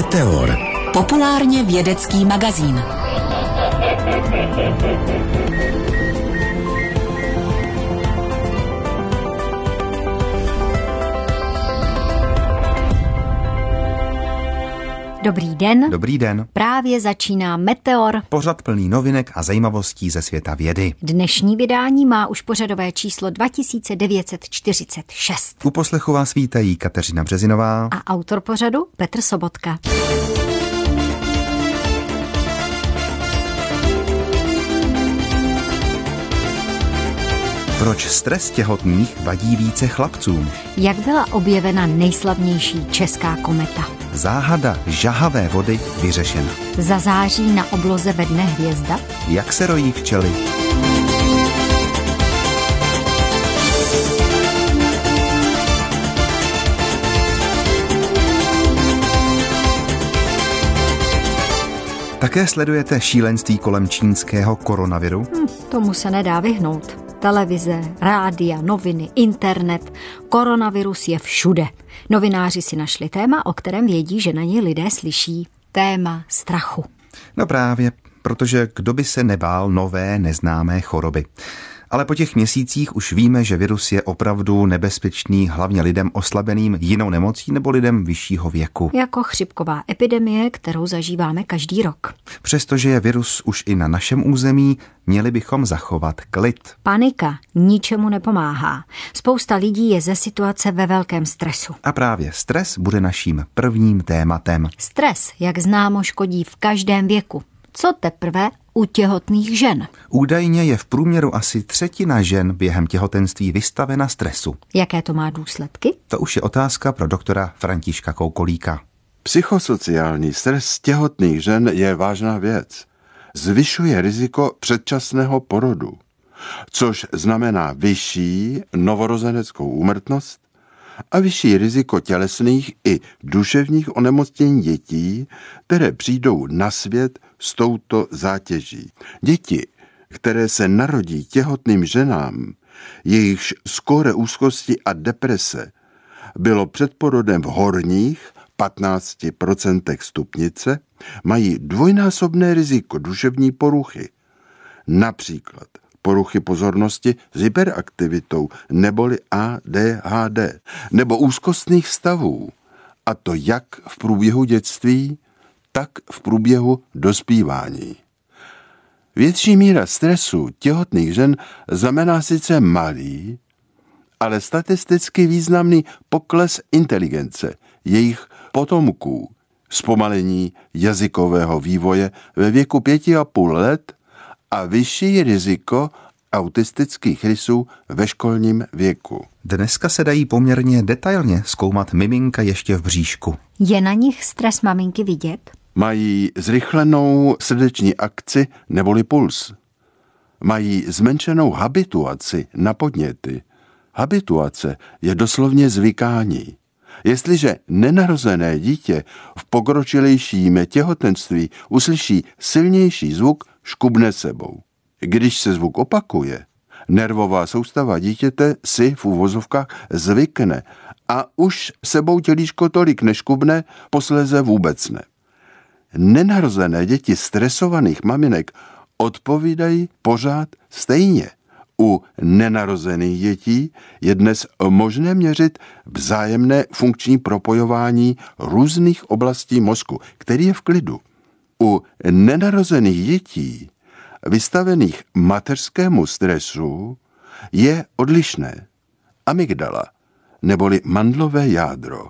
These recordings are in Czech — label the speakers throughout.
Speaker 1: Meteor.
Speaker 2: Populárně vědecký magazín.
Speaker 3: Dobrý den.
Speaker 4: Dobrý den.
Speaker 3: Právě začíná Meteor.
Speaker 4: Pořad plný novinek a zajímavostí ze světa vědy.
Speaker 3: Dnešní vydání má už pořadové číslo 2946.
Speaker 4: U poslechu vás vítají Kateřina Březinová
Speaker 3: a autor pořadu Petr Sobotka.
Speaker 4: Proč stres těhotných vadí více chlapcům?
Speaker 3: Jak byla objevena nejslavnější česká kometa?
Speaker 4: Záhada žahavé vody vyřešena.
Speaker 3: Zazáří na obloze ve dne hvězda?
Speaker 4: Jak se rojí včely? Také sledujete šílenství kolem čínského koronaviru?
Speaker 3: Tomu se nedá vyhnout. Televize, rádia, noviny, internet. Koronavirus je všude. Novináři si našli téma, o kterém vědí, že na něj lidé slyší. Téma strachu.
Speaker 4: No právě, protože kdo by se nebál nové neznámé choroby. Ale po těch měsících už víme, že virus je opravdu nebezpečný hlavně lidem oslabeným jinou nemocí nebo lidem vyššího věku.
Speaker 3: Jako chřipková epidemie, kterou zažíváme každý rok.
Speaker 4: Přestože je virus už i na našem území, měli bychom zachovat klid.
Speaker 3: Panika ničemu nepomáhá. Spousta lidí je ze situace ve velkém stresu.
Speaker 4: A právě stres bude naším prvním tématem.
Speaker 3: Stres, jak známo, škodí v každém věku. Co teprve u těhotných žen?
Speaker 4: Údajně je v průměru asi třetina žen během těhotenství vystavena stresu.
Speaker 3: Jaké to má důsledky?
Speaker 4: To už je otázka pro doktora Františka Koukolíka.
Speaker 5: Psychosociální stres těhotných žen je vážná věc. Zvyšuje riziko předčasného porodu, což znamená vyšší novorozeneckou úmrtnost a vyšší riziko tělesných i duševních onemocnění dětí, které přijdou na svět s touto zátěží. Děti, které se narodí těhotným ženám, jejichž skóre úzkosti a deprese bylo před porodem v horních 15% stupnice, mají dvojnásobné riziko duševní poruchy, například poruchy pozornosti s hyperaktivitou neboli ADHD, nebo úzkostných stavů, a to jak v průběhu dětství, tak v průběhu dospívání. Větší míra stresu těhotných žen znamená sice malý, ale statisticky významný pokles inteligence jejich potomků, zpomalení jazykového vývoje ve věku 5,5 let a vyšší riziko autistických rysů ve školním věku.
Speaker 4: Dneska se dají poměrně detailně zkoumat miminka ještě v bříšku.
Speaker 3: Je na nich stres maminky vidět?
Speaker 5: Mají zrychlenou srdeční akci neboli puls. Mají zmenšenou habituaci na podněty. Habituace je doslovně zvykání. Jestliže nenarozené dítě v pokročilejším těhotenství uslyší silnější zvuk, škubne sebou. Když se zvuk opakuje, nervová soustava dítěte si v uvozovkách zvykne a už sebou tělíčko tolik neškubne, posléze vůbec ne. Nenarozené děti stresovaných maminek odpovídají pořád stejně. U nenarozených dětí je dnes možné měřit vzájemné funkční propojování různých oblastí mozku, který je v klidu. U nenarozených dětí vystavených mateřskému stresu je odlišné. Amygdala, neboli mandlové jádro,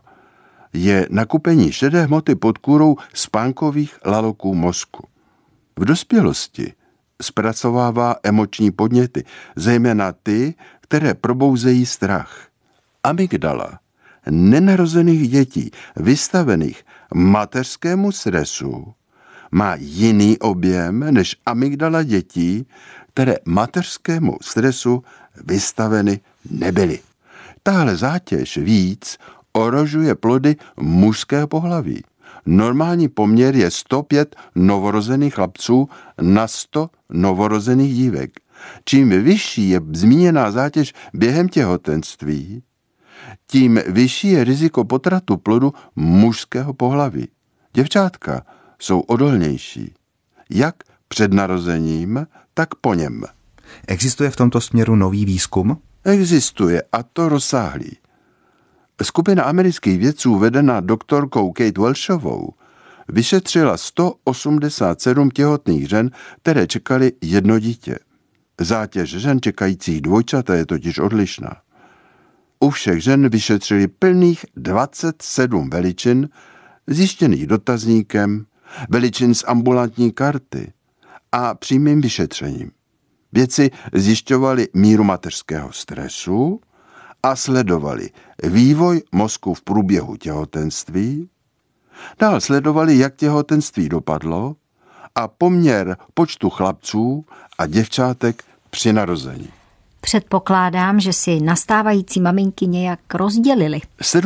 Speaker 5: je nakupení šedé hmoty pod kůrou spánkových laloků mozku. V dospělosti zpracovává emoční podněty, zejména ty, které probouzejí strach. Amygdala nenarozených dětí vystavených mateřskému stresu má jiný objem než amygdala dětí, které mateřskému stresu vystaveny nebyly. Tahle zátěž víc ohrožuje plody mužského pohlaví. Normální poměr je 105 novorozených chlapců na 100 novorozených dívek. Čím vyšší je zmíněná zátěž během těhotenství, tím vyšší je riziko potratu plodu mužského pohlaví. Děvčátka jsou odolnější, jak před narozením, tak po něm.
Speaker 4: Existuje v tomto směru nový výzkum?
Speaker 5: Existuje, a to rozsáhlý. Skupina amerických vědců vedená doktorkou Kate Welshovou vyšetřila 187 těhotných žen, které čekaly jedno dítě. Zátěž žen čekajících dvojčata je totiž odlišná. U všech žen vyšetřili plných 27 veličin, zjištěných dotazníkem, veličin z ambulantní karty a přímým vyšetřením. Vědci zjišťovali míru mateřského stresu a sledovali vývoj mozku v průběhu těhotenství, dál sledovali, jak těhotenství dopadlo a poměr počtu chlapců a děvčátek při narození.
Speaker 3: Předpokládám, že si nastávající maminky nějak rozdělili.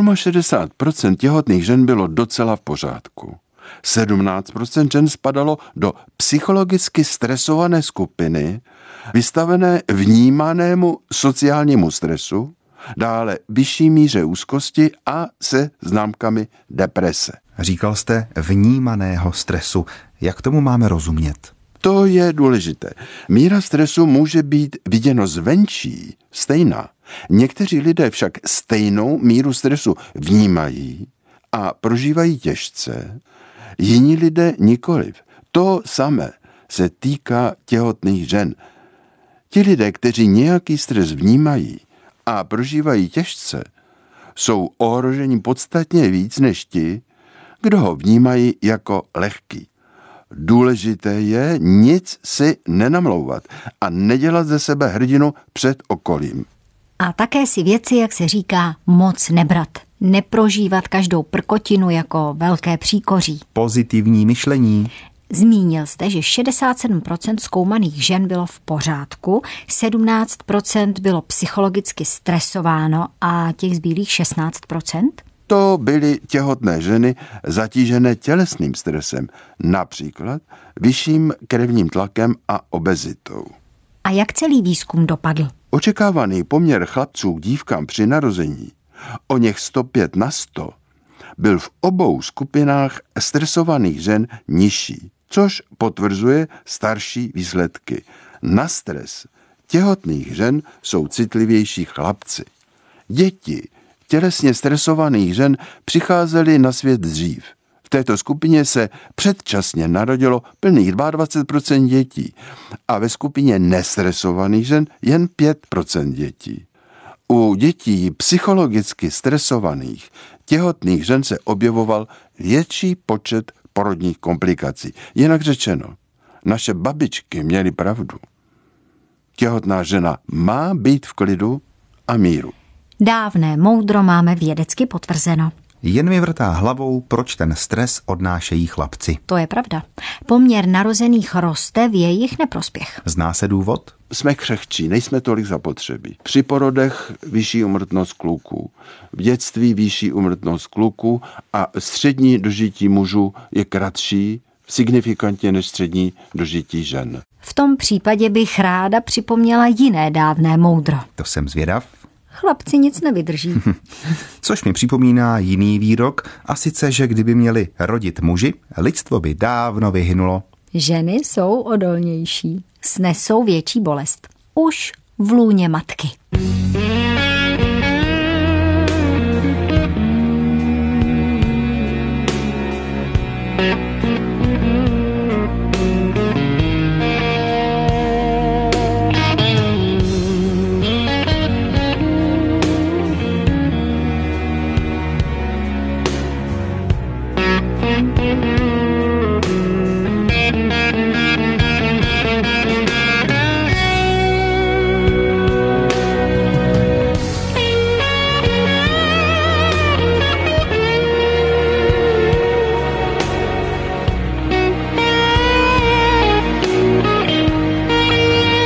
Speaker 5: 67% těhotných žen bylo docela v pořádku. 17% žen spadalo do psychologicky stresované skupiny, vystavené vnímanému sociálnímu stresu, dále vyšší míře úzkosti a se známkami deprese.
Speaker 4: Říkal jste vnímaného stresu. Jak tomu máme rozumět?
Speaker 5: To je důležité. Míra stresu může být viděno zvenčí stejná. Někteří lidé však stejnou míru stresu vnímají a prožívají těžce, jiní lidé nikoliv. To samé se týká těhotných žen. Ti lidé, kteří nějaký stres vnímají a prožívají těžce, jsou ohroženi podstatně víc než ti, kdo ho vnímají jako lehký. Důležité je nic si nenamlouvat a nedělat ze sebe hrdinu před okolím.
Speaker 3: A také si věci, jak se říká, moc nebrat. Neprožívat každou prkotinu jako velké příkoří.
Speaker 4: Pozitivní myšlení.
Speaker 3: Zmínil jste, že 67% zkoumaných žen bylo v pořádku, 17% bylo psychologicky stresováno a těch zbylých 16%?
Speaker 5: To byly těhotné ženy zatížené tělesným stresem, například vyšším krevním tlakem a obezitou.
Speaker 3: A jak celý výzkum dopadl?
Speaker 5: Očekávaný poměr chlapců k dívkám při narození, o něch 105:100, byl v obou skupinách stresovaných žen nižší, což potvrzuje starší výsledky. Na stres těhotných žen jsou citlivější chlapci. Děti tělesně stresovaných žen přicházely na svět dřív. V této skupině se předčasně narodilo plných 22% dětí a ve skupině nestresovaných žen jen 5% dětí. U dětí psychologicky stresovaných těhotných žen se objevoval větší počet porodních komplikací. Jinak řečeno, naše babičky měly pravdu. Těhotná žena má být v klidu a míru.
Speaker 3: Dávné moudro máme vědecky potvrzeno.
Speaker 4: Jen mi vrtá hlavou, proč ten stres odnášejí chlapci.
Speaker 3: To je pravda. Poměr narozených roste v jejich neprospěch.
Speaker 4: Zná se důvod?
Speaker 5: Jsme křehčí, nejsme tolik zapotřebí. Při porodech vyšší úmrtnost kluků, v dětství vyšší úmrtnost kluků a střední dožití mužů je kratší, signifikantně než střední dožití žen.
Speaker 3: V tom případě bych ráda připomněla jiné dávné moudro.
Speaker 4: To jsem zvědav.
Speaker 3: Chlapci nic nevydrží.
Speaker 4: Což mi připomíná jiný výrok, a sice, že kdyby měli rodit muži, lidstvo by dávno vyhynulo.
Speaker 3: Ženy jsou odolnější, snesou větší bolest. Už v lůně matky.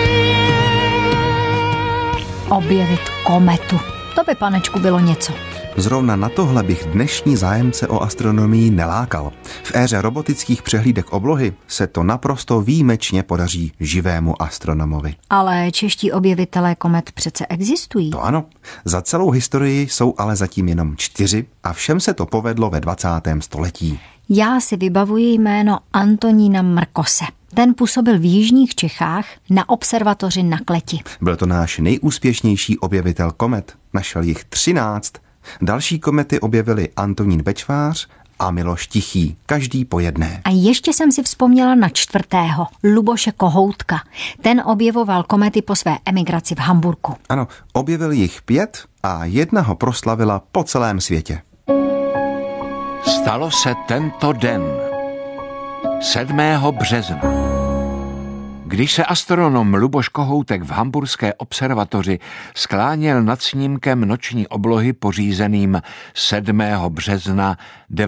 Speaker 3: Objevit kometu. To by, panečku, bylo něco.
Speaker 4: Zrovna na tohle bych dnešní zájemce o astronomii nelákal. V éře robotických přehlídek oblohy se to naprosto výjimečně podaří živému astronomovi.
Speaker 3: Ale čeští objevitelé komet přece existují.
Speaker 4: To ano. Za celou historii jsou ale zatím jenom 4 a všem se to povedlo ve 20. století.
Speaker 3: Já si vybavuji jméno Antonína Mrkose. Ten působil v jižních Čechách na observatoři na Kleti.
Speaker 4: Byl to náš nejúspěšnější objevitel komet. Našel jich 13. Další komety objevili Antonín Bečvář a Miloš Tichý, každý po jedné.
Speaker 3: A ještě jsem si vzpomněla na 4. Luboše Kohoutka. Ten objevoval komety po své emigraci v Hamburku.
Speaker 4: Ano, objevil jich 5 a jedna ho proslavila po celém světě.
Speaker 1: Stalo se tento den, 7. března. Když se astronom Luboš Kohoutek v hamburské observatoři skláněl nad snímkem noční oblohy pořízeným 7. března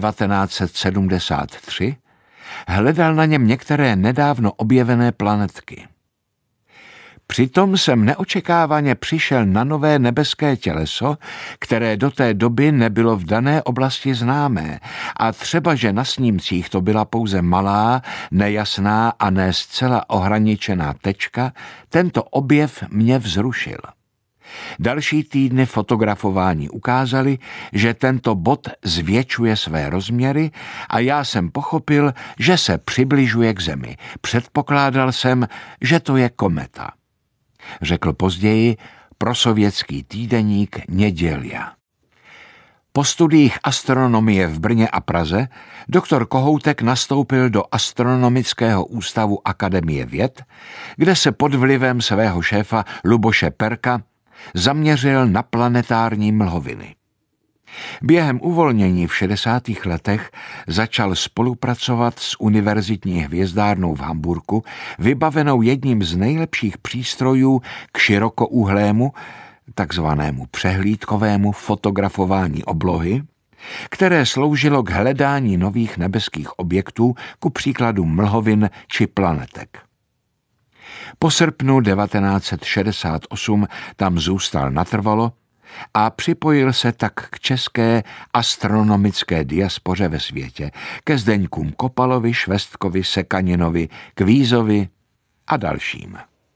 Speaker 1: 1973, hledal na něm některé nedávno objevené planetky. Přitom jsem neočekávaně přišel na nové nebeské těleso, které do té doby nebylo v dané oblasti známé, a třeba, že na snímcích to byla pouze malá, nejasná a ne zcela ohraničená tečka, tento objev mě vzrušil. Další týdny fotografování ukázaly, že tento bod zvětšuje své rozměry a já jsem pochopil, že se přibližuje k Zemi. Předpokládal jsem, že to je kometa. Řekl později prosovětský týdeník Nedělja. Po studiích astronomie v Brně a Praze doktor Kohoutek nastoupil do Astronomického ústavu Akademie věd, kde se pod vlivem svého šéfa Luboše Perka zaměřil na planetární mlhoviny. Během uvolnění v 60. letech začal spolupracovat s univerzitní hvězdárnou v Hamburku, vybavenou jedním z nejlepších přístrojů k širokoúhlému, takzvanému přehlídkovému fotografování oblohy, které sloužilo k hledání nových nebeských objektů, ku příkladu mlhovin či planetek. Po srpnu 1968 tam zůstal natrvalo a připojil se tak k české astronomické diaspoře ve světě, ke Zdeňkům Kopalovi, Švestkovi, Sekaninovi, Kvízovi a dalším.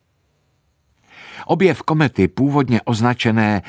Speaker 1: Objev komety, původně označené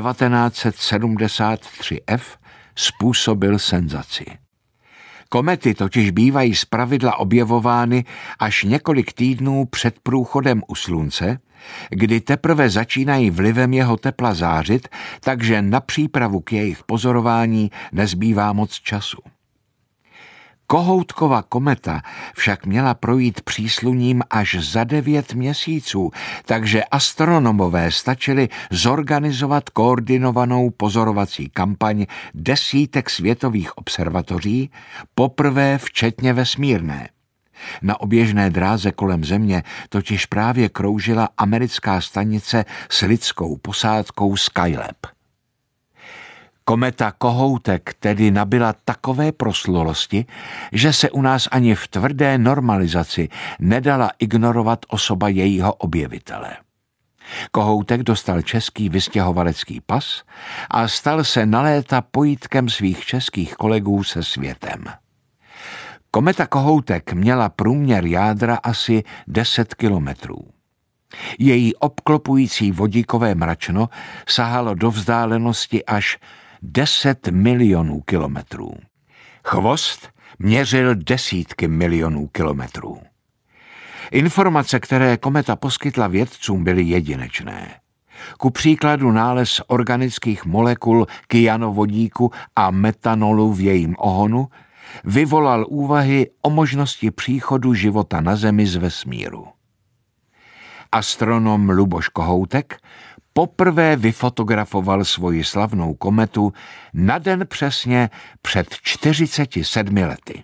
Speaker 1: 1973F, způsobil senzaci. Komety totiž bývají zpravidla objevovány až několik týdnů před průchodem u Slunce, kdy teprve začínají vlivem jeho tepla zářit, takže na přípravu k jejich pozorování nezbývá moc času. Kohoutkova kometa však měla projít přísluním až za 9 měsíců, takže astronomové stačili zorganizovat koordinovanou pozorovací kampaň desítek světových observatoří, poprvé včetně vesmírné. Na oběžné dráze kolem Země totiž právě kroužila americká stanice s lidskou posádkou Skylab. Kometa Kohoutek tedy nabyla takové proslulosti, že se u nás ani v tvrdé normalizaci nedala ignorovat osoba jejího objevitele. Kohoutek dostal český vystěhovalecký pas a stal se na léta pojítkem svých českých kolegů se světem. Kometa Kohoutek měla průměr jádra asi 10 kilometrů. Její obklopující vodíkové mračno sahalo do vzdálenosti až 10 milionů kilometrů. Chvost měřil desítky milionů kilometrů. Informace, které kometa poskytla vědcům, byly jedinečné. Ku příkladu nález organických molekul kyanovodíku a metanolu v jejím ohonu vyvolal úvahy o možnosti příchodu života na Zemi z vesmíru. Astronom Luboš Kohoutek poprvé vyfotografoval svoji slavnou kometu na den přesně před 47 lety.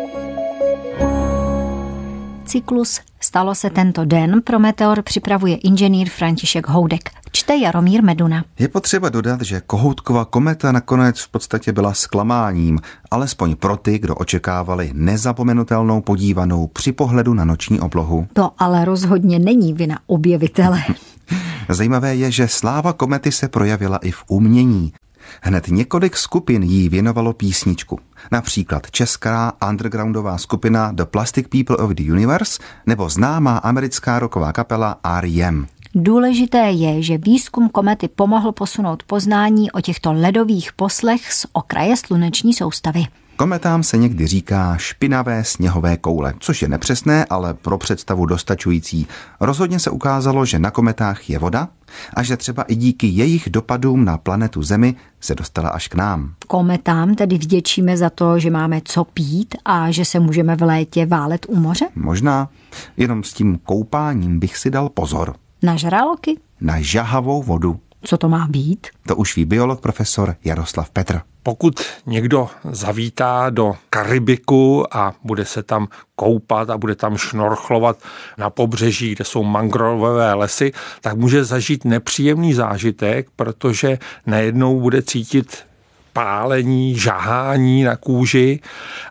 Speaker 3: Cyklus Stalo se tento den pro Meteor připravuje inženýr František Houdek. Čte Jaromír Meduna.
Speaker 4: Je potřeba dodat, že Kohoutkova kometa nakonec v podstatě byla zklamáním, alespoň pro ty, kdo očekávali nezapomenutelnou podívanou při pohledu na noční oblohu.
Speaker 3: To ale rozhodně není vina objevitele.
Speaker 4: Zajímavé je, že sláva komety se projevila i v umění. Hned několik skupin jí věnovalo písničku. Například česká undergroundová skupina The Plastic People of the Universe nebo známá americká rocková kapela R.E.M.
Speaker 3: Důležité je, že výzkum komety pomohl posunout poznání o těchto ledových poslech z okraje sluneční soustavy.
Speaker 4: Kometám se někdy říká špinavé sněhové koule, což je nepřesné, ale pro představu dostačující. Rozhodně se ukázalo, že na kometách je voda a že třeba i díky jejich dopadům na planetu Zemi se dostala až k nám.
Speaker 3: Kometám tedy vděčíme za to, že máme co pít a že se můžeme v létě válet u moře?
Speaker 4: Možná, jenom s tím koupáním bych si dal pozor.
Speaker 3: Na žraloky?
Speaker 4: Na žahavou vodu.
Speaker 3: Co to má být?
Speaker 4: To už ví biolog profesor Jaroslav Petr.
Speaker 6: Pokud někdo zavítá do Karibiku a bude se tam koupat a bude tam šnorchlovat na pobřeží, kde jsou mangrovové lesy, tak může zažít nepříjemný zážitek, protože najednou bude cítit pálení, žahání na kůži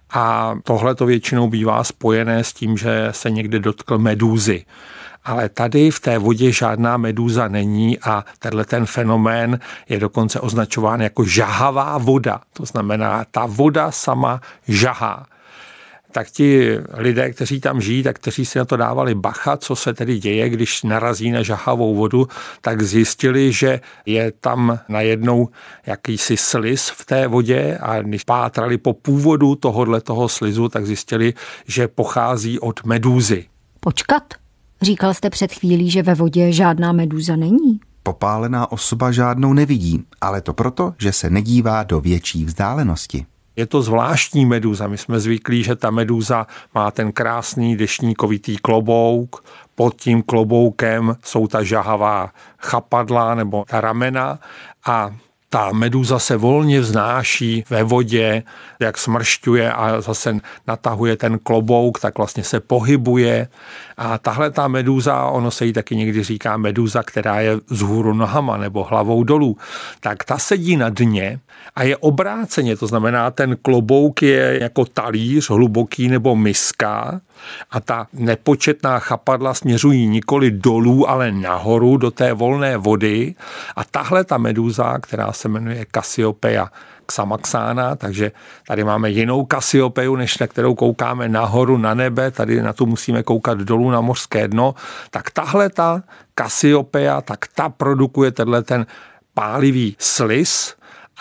Speaker 6: a tohle to většinou bývá spojené s tím, že se někde dotkl medúzy. Ale tady v té vodě žádná medúza není a ten fenomén je dokonce označován jako žahavá voda. To znamená, ta voda sama žahá. Tak ti lidé, kteří tam žijí, tak kteří si na to dávali bacha, co se tedy děje, když narazí na žahavou vodu, tak zjistili, že je tam najednou jakýsi sliz v té vodě a když pátrali po původu toho slizu, tak zjistili, že pochází od medúzy.
Speaker 3: Počkat. Říkal jste před chvílí, že ve vodě žádná medúza není.
Speaker 4: Popálená osoba žádnou nevidí, ale to proto, že se nedívá do větší vzdálenosti.
Speaker 6: Je to zvláštní medúza. My jsme zvyklí, že ta medúza má ten krásný deštníkovitý klobouk, pod tím kloboukem jsou ta žahavá chapadla nebo ta ramena a ta medúza se volně vznáší ve vodě, jak smršťuje a zase natahuje ten klobouk, tak vlastně se pohybuje. A tahle ta medúza, ono se jí taky někdy říká medúza, která je vzhůru nohama nebo hlavou dolů, tak ta sedí na dně a je obráceně, to znamená, ten klobouk je jako talíř, hluboký nebo miska a ta nepočetná chapadla směřují nikoli dolů, ale nahoru do té volné vody a tahle ta medúza, která se jmenuje Cassiopeia xamaxana, takže tady máme jinou Cassiopeiu, než na kterou koukáme nahoru na nebe, tady na tu musíme koukat dolů na mořské dno, tak tahle ta Cassiopeia, tak ta produkuje ten pálivý sliz.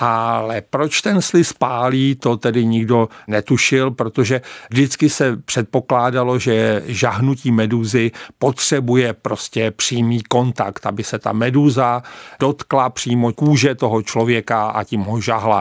Speaker 6: Ale proč ten sliz pálí, to tedy nikdo netušil, protože vždycky se předpokládalo, že žahnutí medúzy potřebuje prostě přímý kontakt, aby se ta medúza dotkla přímo kůže toho člověka a tím ho žahla.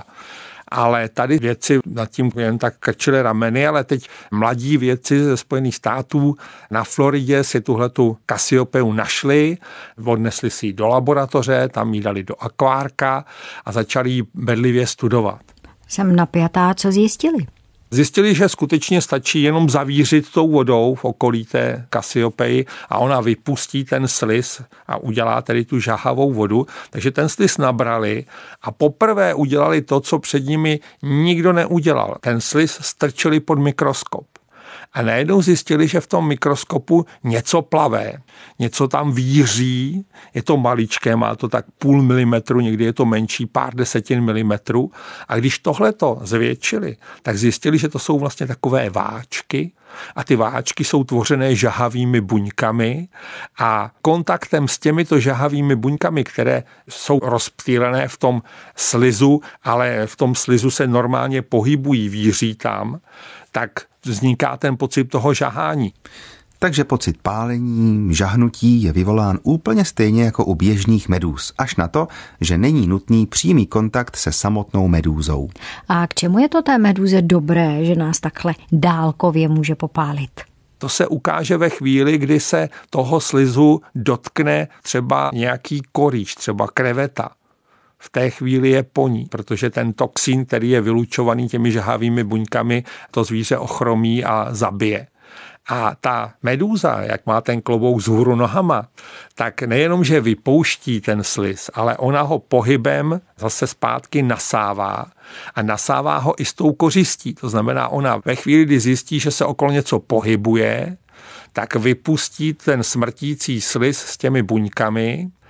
Speaker 6: Ale tady vědci nad tím jen tak krčili rameny, ale teď mladí vědci ze Spojených států na Floridě si tuhletu Cassiopeiu našli, odnesli si ji do laboratoře, tam ji dali do akvárka a začali ji bedlivě studovat.
Speaker 3: Jsem napjatá, co zjistili?
Speaker 6: Zjistili, že skutečně stačí jenom zavířit tou vodou v okolí té Cassiopeii a ona vypustí ten sliz a udělá tedy tu žahavou vodu. Takže ten sliz nabrali a poprvé udělali to, co před nimi nikdo neudělal. Ten sliz strčili pod mikroskop. A najednou zjistili, že v tom mikroskopu něco plavé, něco tam víří, je to maličké, má to tak 0,5 milimetru, někdy je to menší, pár desetin milimetru. A když tohleto zvětšili, tak zjistili, že to jsou vlastně takové váčky a ty váčky jsou tvořené žahavými buňkami a kontaktem s těmito žahavými buňkami, které jsou rozptýlené v tom slizu, ale v tom slizu se normálně pohybují, víří tam, tak vzniká ten pocit toho žahání.
Speaker 4: Takže pocit pálení, žahnutí je vyvolán úplně stejně jako u běžných medúz, až na to, že není nutný přímý kontakt se samotnou medúzou.
Speaker 3: A k čemu je to té medúze dobré, že nás takhle dálkově může popálit?
Speaker 6: To se ukáže ve chvíli, kdy se toho slizu dotkne třeba nějaký korýč, třeba kreveta. V té chvíli je po ní, protože ten toxin, který je vylučovaný těmi žahavými buňkami, to zvíře ochromí a zabije. A ta medúza, jak má ten klobouk vzhůru nohama, tak nejenom, že vypouští ten sliz, ale ona ho pohybem zase zpátky nasává a nasává ho i s tou kořistí. To znamená, ona ve chvíli, kdy zjistí, že se okolo něco pohybuje, tak vypustí ten smrtící sliz s těmi buňkami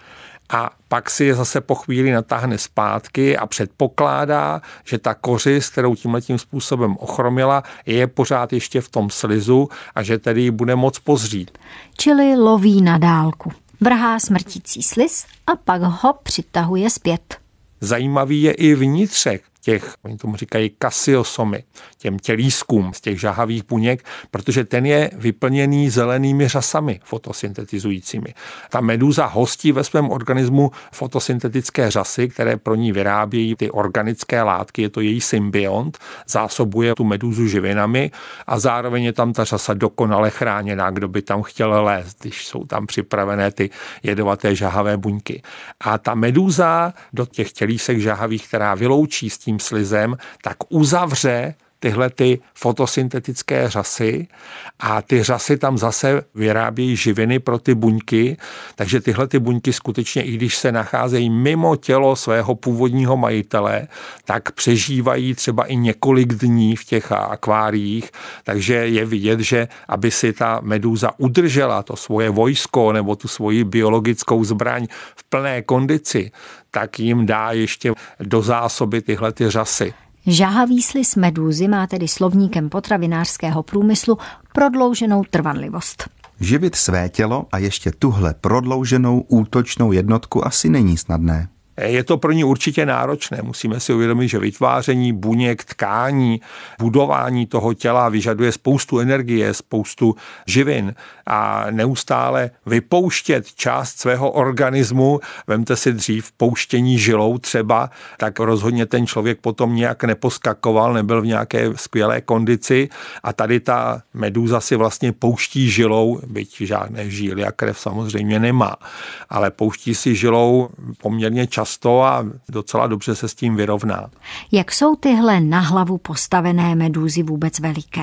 Speaker 6: a pak si je zase po chvíli natáhne zpátky a předpokládá, že ta kořist, kterou tímhletím způsobem ochromila, je pořád ještě v tom slizu a že tedy ji bude moc pozřít.
Speaker 3: Čili loví na dálku. Vrhá smrtící sliz a pak ho přitahuje zpět.
Speaker 6: Zajímavý je i vnitřek těch, oni tomu říkají kasiosomy, těm tělískům z těch žahavých buněk, protože ten je vyplněný zelenými řasami fotosyntetizujícími. Ta medúza hostí ve svém organismu fotosyntetické řasy, které pro ní vyrábějí ty organické látky, je to její symbiont, zásobuje tu medúzu živinami a zároveň je tam ta řasa dokonale chráněná, kdo by tam chtěl lézt, když jsou tam připravené ty jedovaté žahavé buňky. A ta medúza do těch tělísek žahavých, která vyloučí s tím slizem, tak uzavře tyhle ty fotosyntetické řasy a ty řasy tam zase vyrábějí živiny pro ty buňky, takže tyhle ty buňky skutečně, i když se nacházejí mimo tělo svého původního majitele, tak přežívají třeba i několik dní v těch akváriích, takže je vidět, že aby si ta medúza udržela to svoje vojsko nebo tu svoji biologickou zbraň v plné kondici, tak jim dá ještě do zásoby tyhle ty řasy.
Speaker 3: Žahavý sliz medúzy má tedy slovníkem potravinářského průmyslu prodlouženou trvanlivost.
Speaker 4: Živit své tělo a ještě tuhle prodlouženou útočnou jednotku asi není snadné.
Speaker 6: Je to pro ní určitě náročné. Musíme si uvědomit, že vytváření buněk, tkání, budování toho těla vyžaduje spoustu energie, spoustu živin a neustále vypouštět část svého organismu. Vemte si dřív pouštění žilou třeba, tak rozhodně ten člověk potom nějak neposkakoval, nebyl v nějaké skvělé kondici a tady ta medúza si vlastně pouští žilou, byť žádné žíly a krev samozřejmě nemá, ale pouští si žilou poměrně často a docela dobře se s tím vyrovná.
Speaker 3: Jak jsou tyhle na hlavu postavené medúzy vůbec veliké?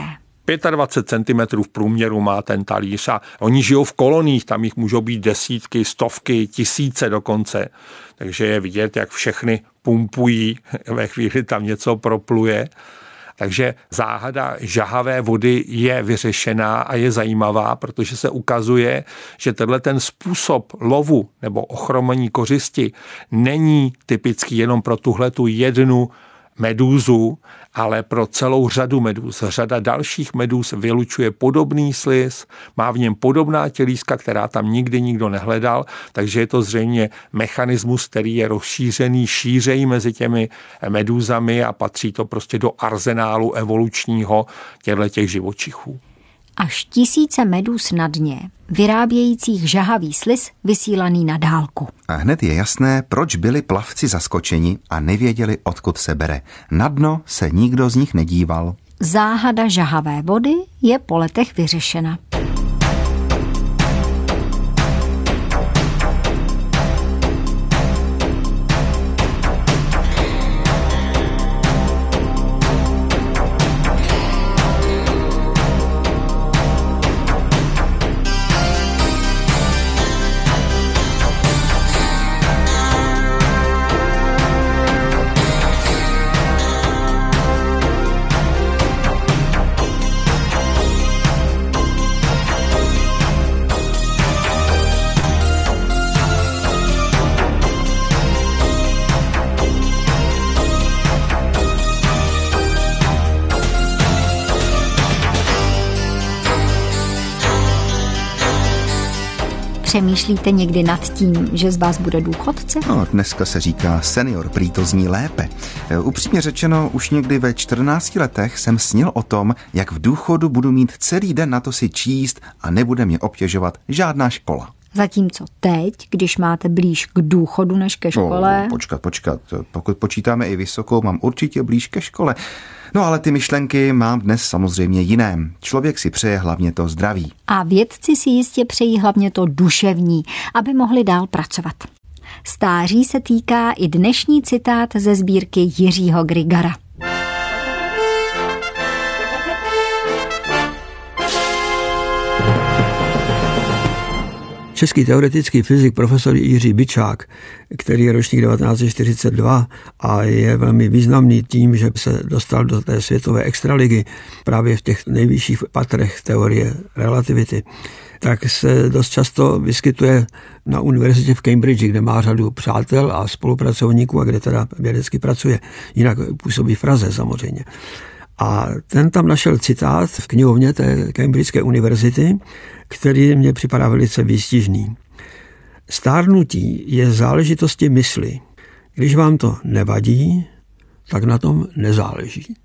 Speaker 6: 25 cm v průměru má ten talíř a oni žijou v koloních, tam jich můžou být desítky, stovky, tisíce dokonce. Takže je vidět, jak všechny pumpují, ve chvíli tam něco propluje. Takže záhada žahavé vody je vyřešená a je zajímavá, protože se ukazuje, že tenhle ten způsob lovu nebo ochromení kořisti není typický jenom pro tuhletu jednu medúzu, ale pro celou řadu medúz. Řada dalších medúz vylučuje podobný sliz, má v něm podobná tělíska, která tam nikdy nikdo nehledal, takže je to zřejmě mechanismus, který je rozšířený šířejí mezi těmi medúzami a patří to prostě do arzenálu evolučního těch živočichů.
Speaker 3: Až tisíce medúz na dně, vyrábějících žahavý sliz vysílaný na dálku.
Speaker 4: A hned je jasné, proč byli plavci zaskočeni a nevěděli, odkud se bere. Na dno se nikdo z nich nedíval.
Speaker 3: Záhada žahavé vody je po letech vyřešena. Přemýšlíte někdy nad tím, že z vás bude důchodce?
Speaker 4: No, dneska se říká senior, prý to zní lépe. Upřímně řečeno, už někdy ve 14 letech jsem snil o tom, jak v důchodu budu mít celý den na to si číst a nebude mě obtěžovat žádná škola.
Speaker 3: Zatímco teď, když máte blíž k důchodu než ke škole...
Speaker 4: Počkat. Pokud počítáme i vysokou, mám určitě blíž ke škole. No ale ty myšlenky mám dnes samozřejmě jiné. Člověk si přeje hlavně to zdraví.
Speaker 3: A vědci si jistě přejí hlavně to duševní, aby mohli dál pracovat. Stáří se týká i dnešní citát ze sbírky Jiřího Grigara.
Speaker 7: český teoretický fyzik profesor Jiří Bičák, který je ročník 1942 a je velmi významný tím, že se dostal do té světové extraligy právě v těch nejvyšších patrech teorie relativity, tak se dost často vyskytuje na univerzitě v Cambridge, kde má řadu přátel a spolupracovníků a kde teda vědecky pracuje. Jinak působí v Praze samozřejmě. A ten tam našel citát v knihovně té Cambridgeské univerzity, který mně připadá velice výstižný. Stárnutí je záležitostí mysli. Když vám to nevadí, tak na tom nezáleží.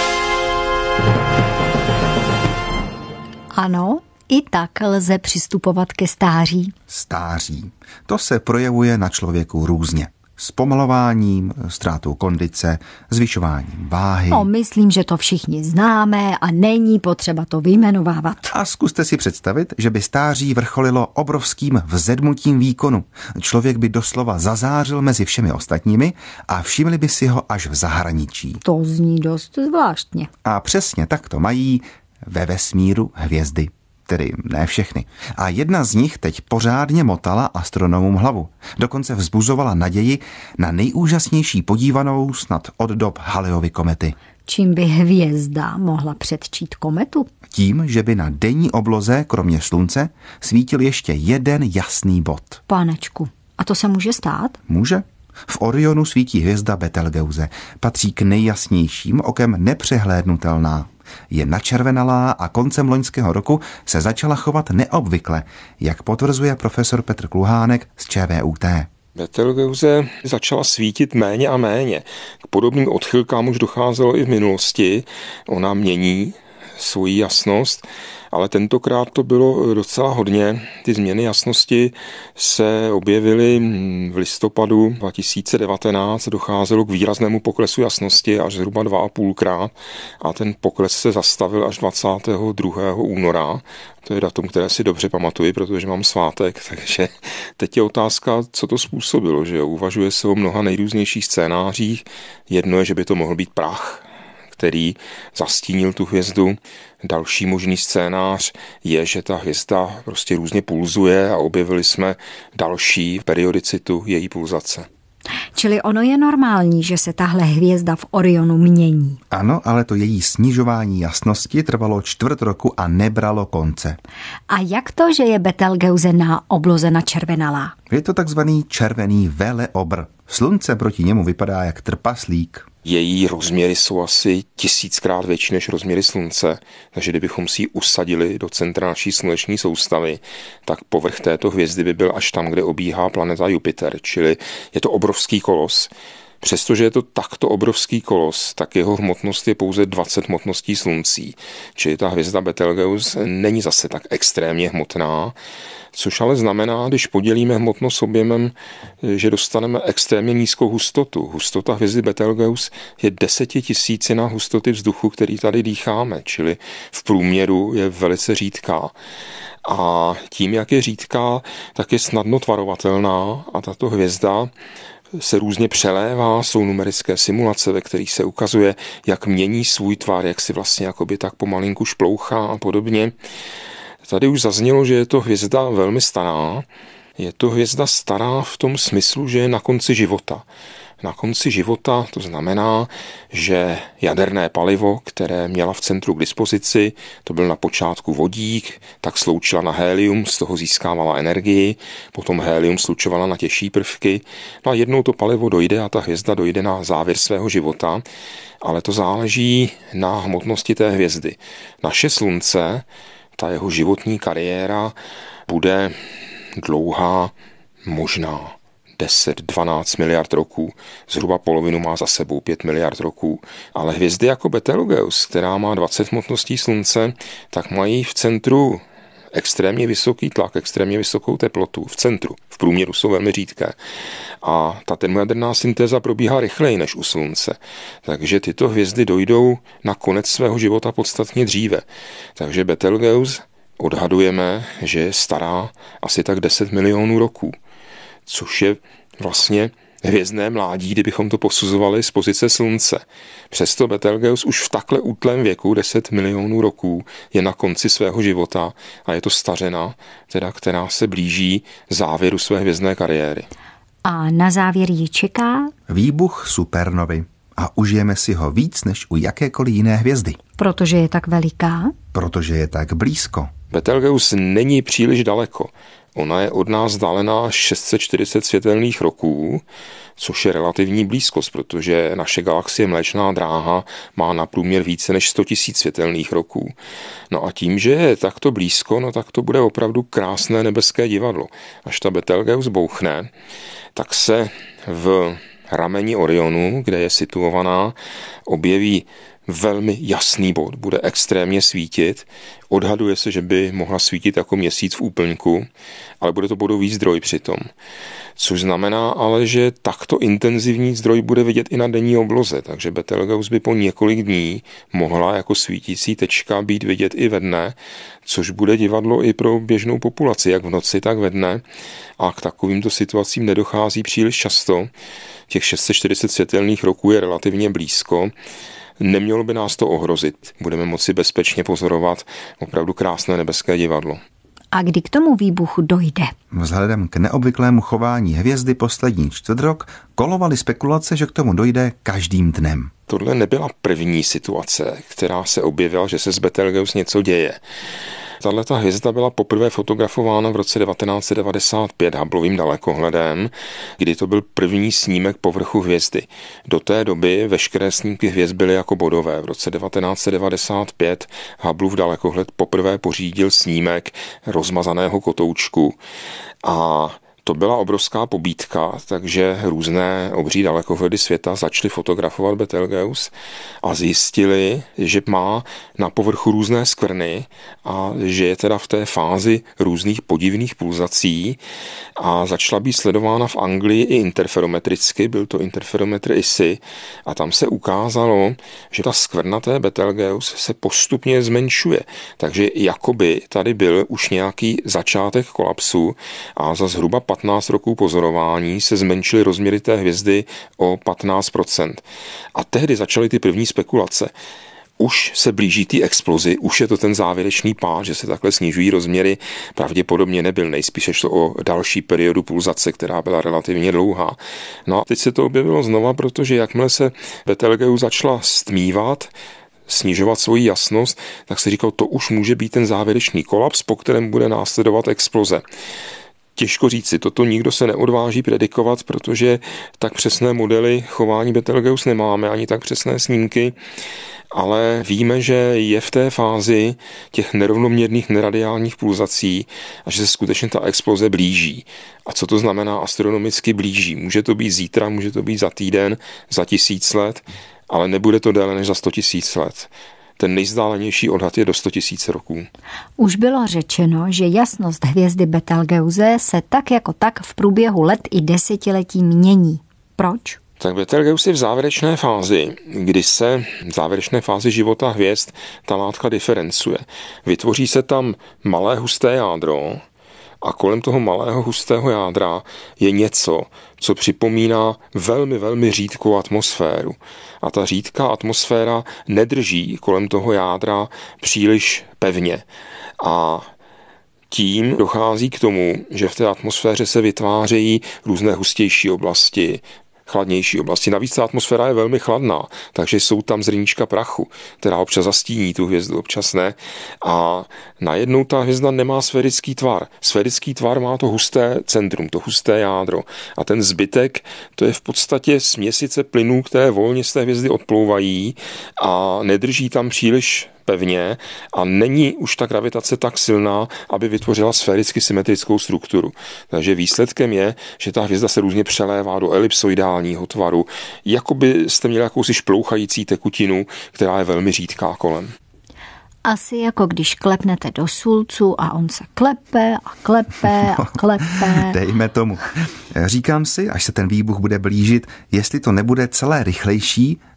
Speaker 3: Ano, i tak lze přistupovat ke stáří.
Speaker 4: Stáří. To se projevuje na člověku různě. Zpomalováním, ztrátou kondice, zvyšováním váhy.
Speaker 3: No, myslím, že to všichni známe a není potřeba to vyjmenovávat.
Speaker 4: A zkuste si představit, že by stáří vrcholilo obrovským vzedmutím výkonu. Člověk by doslova zazářil mezi všemi ostatními a všimli by si ho až v zahraničí.
Speaker 3: To zní dost zvláštně.
Speaker 4: A přesně tak to mají ve vesmíru hvězdy. Tedy ne všechny. A jedna z nich teď pořádně motala astronomům hlavu. Dokonce vzbuzovala naději na nejúžasnější podívanou snad od dob Halleyovy komety.
Speaker 3: Čím by hvězda mohla předčít kometu?
Speaker 4: Tím, že by na denní obloze, kromě slunce, svítil ještě jeden jasný bod.
Speaker 3: Pánečku, a to se může stát?
Speaker 4: Může. V Orionu svítí hvězda Betelgeuse. Patří k nejjasnějším, okem nepřehlédnutelná. Je načervenalá a koncem loňského roku se začala chovat neobvykle, jak potvrzuje profesor Petr Kluhánek z ČVUT.
Speaker 8: Betelgeuse začala svítit méně a méně. K podobným odchylkám už docházelo i v minulosti. Ona mění svoji jasnost, ale tentokrát to bylo docela hodně. Ty změny jasnosti se objevily v listopadu 2019, docházelo k výraznému poklesu jasnosti až zhruba 2,5krát a ten pokles se zastavil až 22. února. To je datum, které si dobře pamatuji, protože mám svátek, takže teď je otázka, co to způsobilo, že jo? Uvažuje se o mnoha nejrůznějších scénářích. Jedno je, že by to mohl být prach, který zastínil tu hvězdu. Další možný scénář je, že ta hvězda prostě různě pulzuje a objevili jsme další periodicitu její pulzace.
Speaker 3: Čili ono je normální, že se tahle hvězda v Orionu mění.
Speaker 4: Ano, ale to její snižování jasnosti trvalo 1/4 roku a nebralo konce.
Speaker 3: A jak to, že je Betelgeuse na obloze načervenalá?
Speaker 4: Je to takzvaný červený veleobr. Slunce proti němu vypadá jak trpaslík.
Speaker 8: Její rozměry jsou asi 1000krát větší než rozměry slunce, takže kdybychom si ji usadili do centra naší sluneční soustavy, tak povrch této hvězdy by byl až tam, kde obíhá planeta Jupiter, čili je to obrovský kolos. Přestože je to takto obrovský kolos, tak jeho hmotnost je pouze 20 hmotností sluncí, čili ta hvězda Betelgeuse není zase tak extrémně hmotná, což ale znamená, když podělíme hmotnost s objemem, že dostaneme extrémně nízkou hustotu. Hustota hvězdy Betelgeuse je 10 000 hustoty vzduchu, který tady dýcháme, čili v průměru je velice řídká. A tím, jak je řídká, tak je snadno tvarovatelná a tato hvězda se různě přelévá, jsou numerické simulace, ve kterých se ukazuje, jak mění svůj tvar, jak si vlastně jakoby tak pomalinku šplouchá a podobně. Tady už zaznělo, že je to hvězda velmi stará. Je to hvězda stará v tom smyslu, že je na konci života. Na konci života to znamená, že jaderné palivo, které měla v centru k dispozici, to byl na počátku vodík, tak sloučila na helium, z toho získávala energii, potom helium slučovala na těžší prvky. No a jednou to palivo dojde a ta hvězda dojde na závěr svého života, ale to záleží na hmotnosti té hvězdy. Naše slunce, ta jeho životní kariéra bude dlouhá, možná 10-12 miliard roků, zhruba polovinu má za sebou 5 miliard roků, ale hvězdy jako Betelgeuse, která má 20 hmotností slunce, tak mají v centru extrémně vysoký tlak, extrémně vysokou teplotu v centru. V průměru jsou velmi řídké. A ta termojaderná syntéza probíhá rychleji než u slunce. Takže tyto hvězdy dojdou na konec svého života podstatně dříve. Takže Betelgeuse odhadujeme, že je stará asi tak 10 milionů roků, což je vlastně hvězdné mládí, kdybychom to posuzovali z pozice slunce. Přesto Betelgeuse už v takhle útlém věku, 10 milionů roků, je na konci svého života a je to stařena, která se blíží závěru své hvězdné kariéry.
Speaker 3: A na závěr ji čeká
Speaker 4: výbuch supernovy. A užijeme si ho víc než u jakékoliv jiné hvězdy.
Speaker 3: Protože je tak veliká?
Speaker 4: Protože je tak blízko.
Speaker 8: Betelgeuse není příliš daleko. Ona je od nás vzdálená 640 světelných roků, což je relativní blízkost, protože naše galaxie Mléčná dráha má na průměr více než 100 000 světelných roků. No a tím, že je takto blízko, no tak to bude opravdu krásné nebeské divadlo. Až ta Betelgeuse bouchne, tak se v rameni Orionu, kde je situovaná, objeví velmi jasný bod, bude extrémně svítit. Odhaduje se, že by mohla svítit jako měsíc v úplňku, ale bude to bodový zdroj přitom. Což znamená ale, že takto intenzivní zdroj bude vidět i na denní obloze, takže Betelgeuse by po několik dní mohla jako svítící tečka být vidět i ve dne, což bude divadlo i pro běžnou populaci, jak v noci, tak ve dne. A k takovýmto situacím nedochází příliš často. Těch 640 světelných roků je relativně blízko. Nemělo by nás to ohrozit. Budeme moci bezpečně pozorovat opravdu krásné nebeské divadlo.
Speaker 3: A kdy k tomu výbuchu dojde?
Speaker 4: Vzhledem k neobvyklému chování hvězdy poslední čtvrtrok kolovaly spekulace, že k tomu dojde každým dnem.
Speaker 8: Tohle nebyla první situace, která se objevila, že se s Betelgeuse něco děje. Tato hvězda byla poprvé fotografována v roce 1995 Hubbleovým dalekohledem, kdy to byl první snímek povrchu hvězdy. Do té doby veškeré snímky hvězd byly jako bodové. V roce 1995 Hubbleův dalekohled poprvé pořídil snímek rozmazaného kotoučku a to byla obrovská pobídka, takže různé obří dalekohledy světa začaly fotografovat Betelgeuse a zjistili, že má na povrchu různé skvrny a že je teda v té fázi různých podivných pulzací a začala být sledována v Anglii i interferometricky, byl to interferometr ISI a tam se ukázalo, že ta skvrna té Betelgeuse se postupně zmenšuje, takže jakoby tady byl už nějaký začátek kolapsu a za zhruba 15 roků pozorování se zmenšily rozměry té hvězdy o 15%. A tehdy začaly ty první spekulace. Už se blíží té explozi, už je to ten závěrečný pád, že se takhle snižují rozměry. Pravděpodobně nebyl, nejspíše šlo o další periodu pulzace, která byla relativně dlouhá. No a teď se to objevilo znova, protože jakmile se Betelgeuse začala stmívat, snižovat svoji jasnost, tak se říkalo, to už může být ten závěrečný kolaps, po kterém bude následovat exploze. Těžko říci, toto nikdo se neodváží predikovat, protože tak přesné modely chování Betelgeuse nemáme, ani tak přesné snímky, ale víme, že je v té fázi těch nerovnoměrných neradiálních pulzací a že se skutečně ta exploze blíží. A co to znamená astronomicky blíží? Může to být zítra, může to být za týden, za 1000 let, ale nebude to déle než za 100 000 let. Ten nejzdálenější odhad je do 100 000 roků.
Speaker 3: Už bylo řečeno, že jasnost hvězdy Betelgeuse se tak jako tak v průběhu let i desetiletí mění. Proč?
Speaker 8: Tak Betelgeuse je v závěrečné fázi, kdy se v závěrečné fázi života hvězd ta látka diferencuje. Vytvoří se tam malé husté jádro a kolem toho malého hustého jádra je něco, co připomíná velmi, velmi řídkou atmosféru. A ta řídká atmosféra nedrží kolem toho jádra příliš pevně. A tím dochází k tomu, že v té atmosféře se vytvářejí různé hustější oblasti, chladnější oblasti. Navíc ta atmosféra je velmi chladná, takže jsou tam zrníčka prachu, která občas zastíní tu hvězdu, občas ne. A najednou ta hvězda nemá sférický tvar. Sférický tvar má to husté centrum, to husté jádro. A ten zbytek, to je v podstatě směsice plynů, které volně z té hvězdy odplouvají a nedrží tam příliš pevně a není už ta gravitace tak silná, aby vytvořila sféricky symetrickou strukturu. Takže výsledkem je, že ta hvězda se různě přelévá do elipsoidálního tvaru, jako by jste měli jakousi šplouchající tekutinu, která je velmi řídká kolem.
Speaker 3: Asi jako když klepnete do sulcu a on se klepe a klepe a klepe.
Speaker 4: Dejme tomu. Říkám si, až se ten výbuch bude blížit, jestli to nebude celé rychlejší,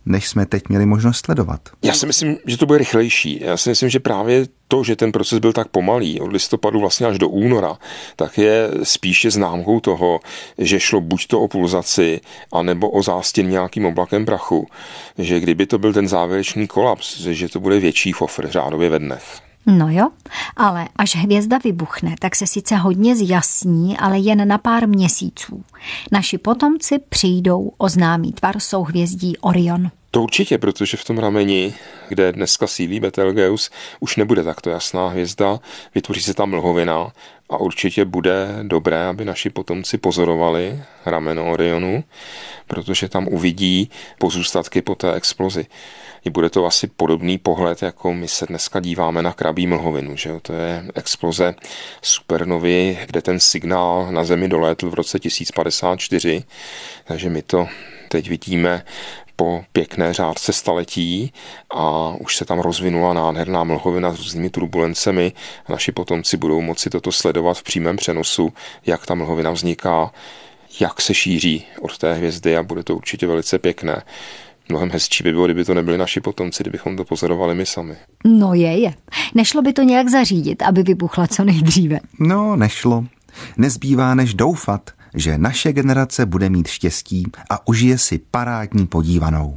Speaker 4: než jsme teď měli možnost sledovat.
Speaker 8: Já si myslím, že to bude rychlejší. Já si myslím, že právě to, že ten proces byl tak pomalý, od listopadu vlastně až do února, tak je spíše známkou toho, že šlo buď to o pulzaci, anebo o zástěn nějakým oblakem prachu. Že kdyby to byl ten závěrečný kolaps, že to bude větší fofr řádově ve dnech.
Speaker 3: No jo, ale až hvězda vybuchne, tak se sice hodně zjasní, ale jen na pár měsíců. Naši potomci přijdou, oznámí tvar souhvězdí Orion.
Speaker 8: To určitě, protože v tom rameni, kde dneska sídlí Betelgeuse, už nebude takto jasná hvězda, vytvoří se tam mlhovina a určitě bude dobré, aby naši potomci pozorovali rameno Orionu, protože tam uvidí pozůstatky po té explozi. I bude to asi podobný pohled, jako my se dneska díváme na krabí mlhovinu. Že jo? To je exploze supernovy, kde ten signál na Zemi dolétl v roce 1054, takže my to teď vidíme po pěkné řádce staletí a už se tam rozvinula nádherná mlhovina s různými turbulencemi. Naši potomci budou moci toto sledovat v přímém přenosu, jak ta mlhovina vzniká, jak se šíří od té hvězdy a bude to určitě velice pěkné. Mnohem hezčí by bylo, kdyby to nebyli naši potomci, kdybychom to pozorovali my sami.
Speaker 3: No je. Nešlo by to nějak zařídit, aby vybuchla co nejdříve?
Speaker 4: No, nešlo. Nezbývá než doufat, že naše generace bude mít štěstí a užije si parádní podívanou.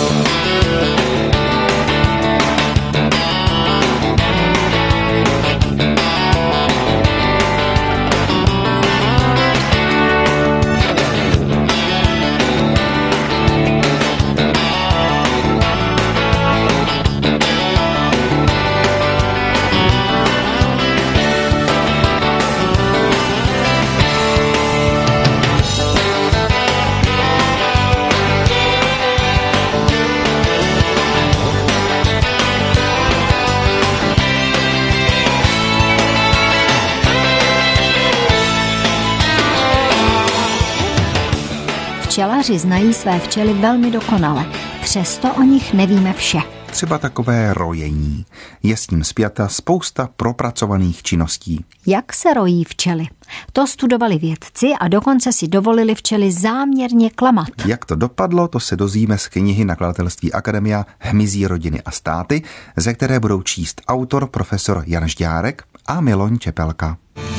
Speaker 3: Včelaři znají své včely velmi dokonale, přesto o nich nevíme vše.
Speaker 4: Třeba takové rojení. Je s ním spjata spousta propracovaných činností.
Speaker 3: Jak se rojí včely? To studovali vědci a dokonce si dovolili včely záměrně klamat.
Speaker 4: Jak to dopadlo, to se dozvíme z knihy nakladatelství Akademia Hmyzí rodiny a státy, ze které budou číst autor profesor Jan Žďárek a Miloň Čepelka.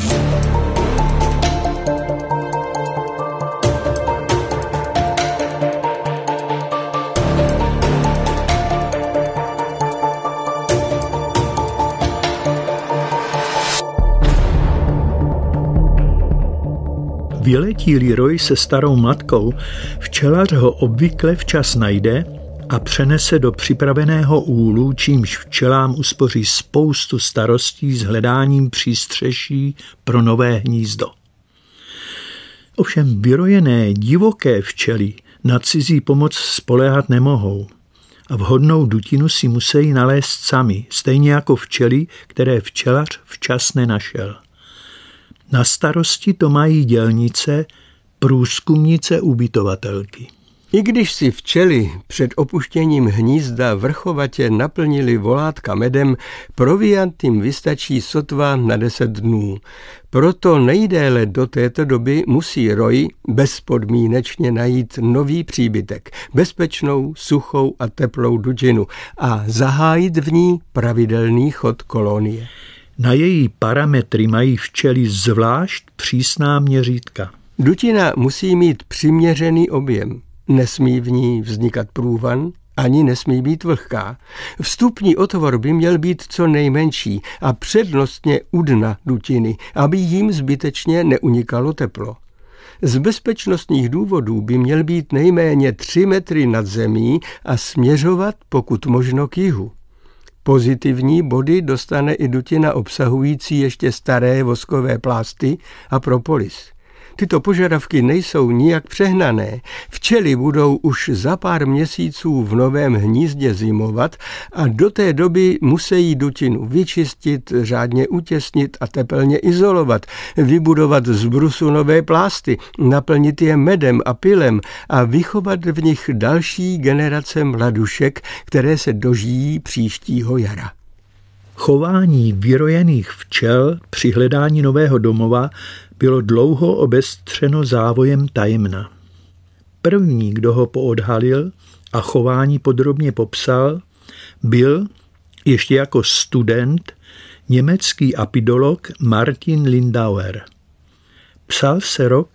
Speaker 9: Vyletí-li roj se starou matkou, včelař ho obvykle včas najde a přenese do připraveného úlu, čímž včelám uspoří spoustu starostí s hledáním přístřeší pro nové hnízdo. Ovšem vyrojené divoké včely na cizí pomoc spoléhat nemohou a vhodnou dutinu si musí nalézt sami, stejně jako včely, které včelař včas nenašel. Na starosti to mají dělnice, průzkumnice, ubytovatelky.
Speaker 10: I když si včely před opuštěním hnízda vrchovatě naplnili volátka medem, proviant jim vystačí sotva na 10 dnů. Proto nejdéle do této doby musí roj bezpodmínečně najít nový příbytek, bezpečnou, suchou a teplou dutinu a zahájit v ní pravidelný chod kolonie.
Speaker 9: Na její parametry mají včely zvlášť přísná měřítka.
Speaker 10: Dutina musí mít přiměřený objem. Nesmí v ní vznikat průvan, ani nesmí být vlhká. Vstupní otvor by měl být co nejmenší a přednostně u dna dutiny, aby jim zbytečně neunikalo teplo. Z bezpečnostních důvodů by měl být nejméně 3 metry nad zemí a směřovat pokud možno k jihu. Pozitivní body dostane i dutina obsahující ještě staré voskové plásty a propolis. Tyto požadavky nejsou nijak přehnané. Včely budou už za pár měsíců v novém hnízdě zimovat a do té doby musí dutinu vyčistit, řádně utěsnit a tepelně izolovat, vybudovat z brusu nové plásty, naplnit je medem a pylem a vychovat v nich další generace mladušek, které se dožijí příštího jara.
Speaker 9: Chování vyrojených včel při hledání nového domova bylo dlouho obestřeno závojem tajemna. První, kdo ho poodhalil a chování podrobně popsal, byl ještě jako student německý apidolog Martin Lindauer. Psal se rok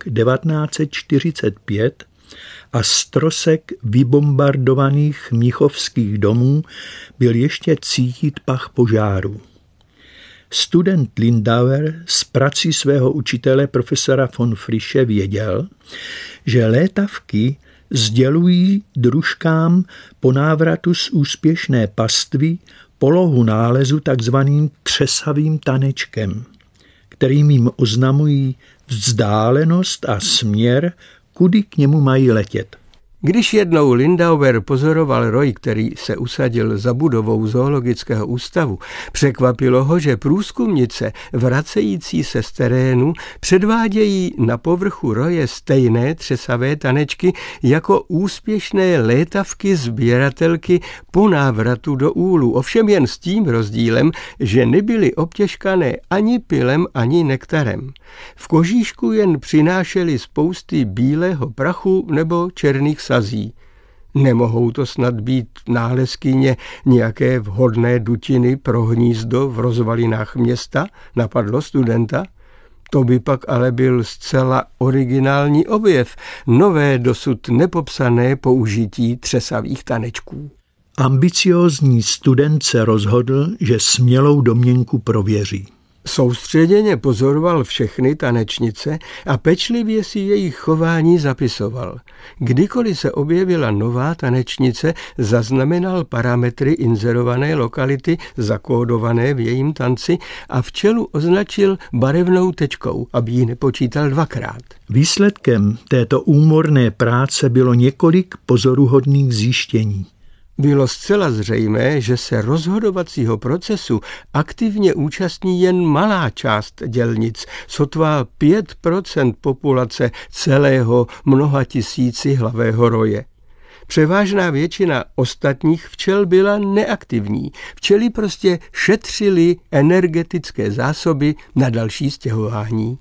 Speaker 9: 1945 a strosek vybombardovaných mnichovských domů byl ještě cítit pach požáru. Student Lindauer z prací svého učitele profesora von Frische věděl, že létavky sdělují družkám po návratu z úspěšné pastvy polohu nálezu takzvaným třesavým tanečkem, kterým jim oznamují vzdálenost a směr, kudy k němu mají letět.
Speaker 10: Když jednou Lindauer pozoroval roj, který se usadil za budovou zoologického ústavu, překvapilo ho, že průzkumnice vracející se z terénu předvádějí na povrchu roje stejné třesavé tanečky jako úspěšné létavky sběratelky po návratu do úlu. Ovšem jen s tím rozdílem, že nebyly obtěžkané ani pilem, ani nektarem. V kožíšku jen přinášely spousty bílého prachu nebo černých sazí. Nemohou to snad být nálezkyně nějaké vhodné dutiny pro hnízdo v rozvalinách města, napadlo studenta. To by pak ale byl zcela originální objev, nové dosud nepopsané použití třesavých tanečků.
Speaker 9: Ambiciózní student se rozhodl, že smělou domněnku prověří.
Speaker 10: Soustředěně pozoroval všechny tanečnice a pečlivě si jejich chování zapisoval. Kdykoliv se objevila nová tanečnice, zaznamenal parametry inzerované lokality zakódované v jejím tanci a v čelu označil barevnou tečkou, aby ji nepočítal dvakrát.
Speaker 9: Výsledkem této úmorné práce bylo několik pozoruhodných zjištění.
Speaker 10: Bylo zcela zřejmé, že se rozhodovacího procesu aktivně účastní jen malá část dělnic, sotva 5% populace celého mnohatisícihlavého roje. Převážná většina ostatních včel byla neaktivní. Včely prostě šetřily energetické zásoby na další stěhování.